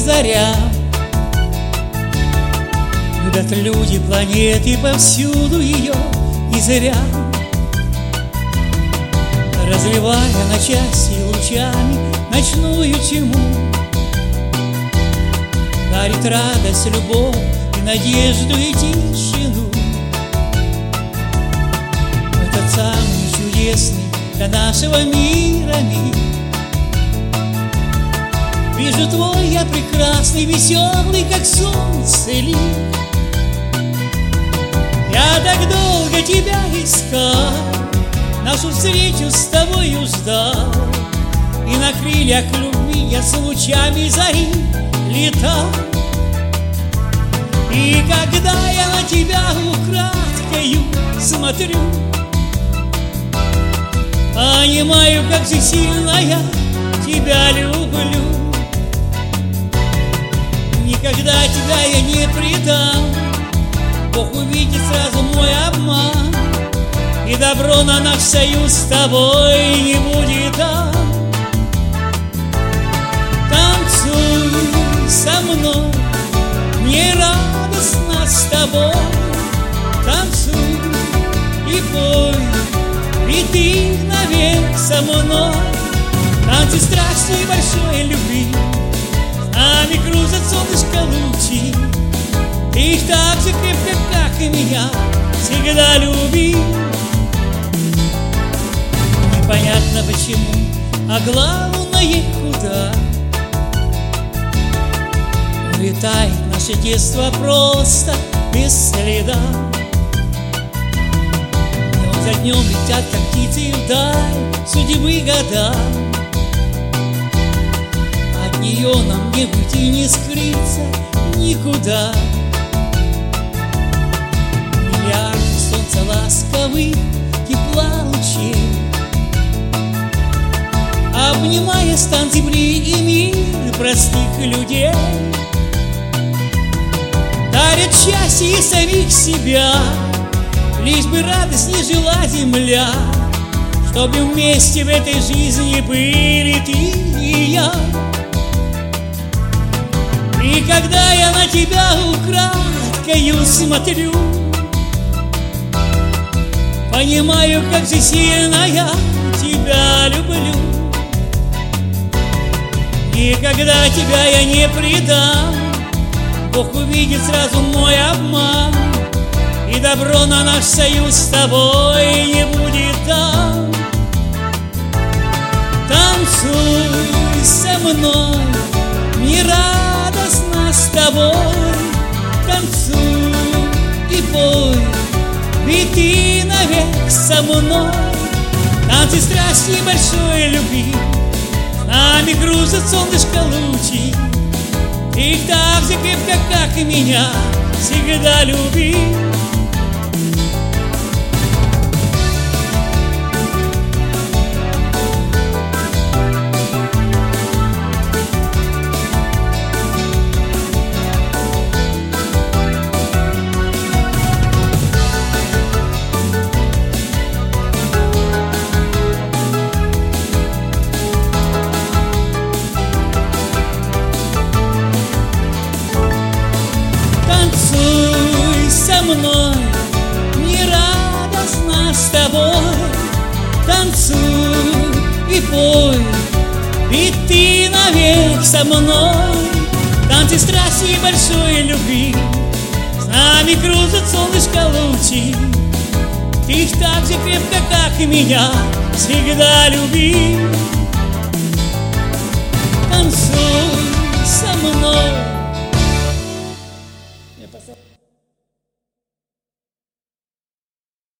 зарям. Любят люди планеты повсюду ее и зря, разливая на части лучами ночную тьму. Дарит радость, любовь и надежду и тишину. Этот самый чудесный для нашего мира мир. Вижу твой я прекрасный, веселый, как солнце лик. Я так долго тебя искал, нашу встречу с тобою ждал, и на крыльях любви я с лучами зари летал. И когда я на тебя украдкою смотрю, понимаю, как же сильно я тебя люблю. Никогда тебя я не предам, Бог увидит сразу мой обман, и добро на наш союз с тобой не будет там. Танцуй со мной, мне радостно с тобой. Танцуй и пой, ведь ты навек со мной. Танцы страстной большой любви, с нами кружат солнышко лучи. Ты их так же крепко, как и меня, всегда люби. Непонятно почему, а главное куда улетает наше детство просто без следа. Днем за днем летят, как птицы вдаль судьбы года. От нее нам не уйти, не скрыться никуда. Миллиард солнца ласковых, тепла лучей, обнимая стан земли и мир простых людей, дарят счастье и самих себя, лишь бы радость не жила земля, чтобы вместе в этой жизни были ты и я. И когда я на тебя украдкою смотрю, понимаю, как же сильно я тебя люблю. Никогда тебя я не предам, Бог увидит сразу мой обман, и добро на наш союз с тобой не будет там. Танцуй со мной, мне радостно с тобой. Танцуй и пой, ведь ты навек со мной. Танцы страсти большой любви, с нами кружат солнышко лучи. Ты их так же крепко, как и меня, всегда люби. Танцуй со мной, мне радостно с тобой. Танцуй и пой, ведь ты навек со мной. Танцы страсти и большой любви, с нами кружат солнышко лучи. Ты их так же крепко, как и меня, всегда люби. Танцуй со мной,